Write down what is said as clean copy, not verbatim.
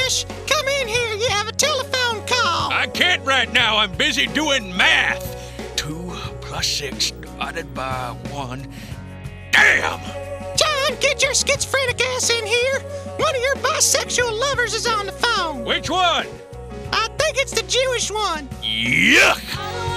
Josh, come in here. You have a telephone call. I can't right now. I'm busy doing math. 2 plus 6 divided by 1. Damn! John, get your schizophrenic ass in here. One of your bisexual lovers is on the phone. Which one? I think it's the Jewish one. Yuck!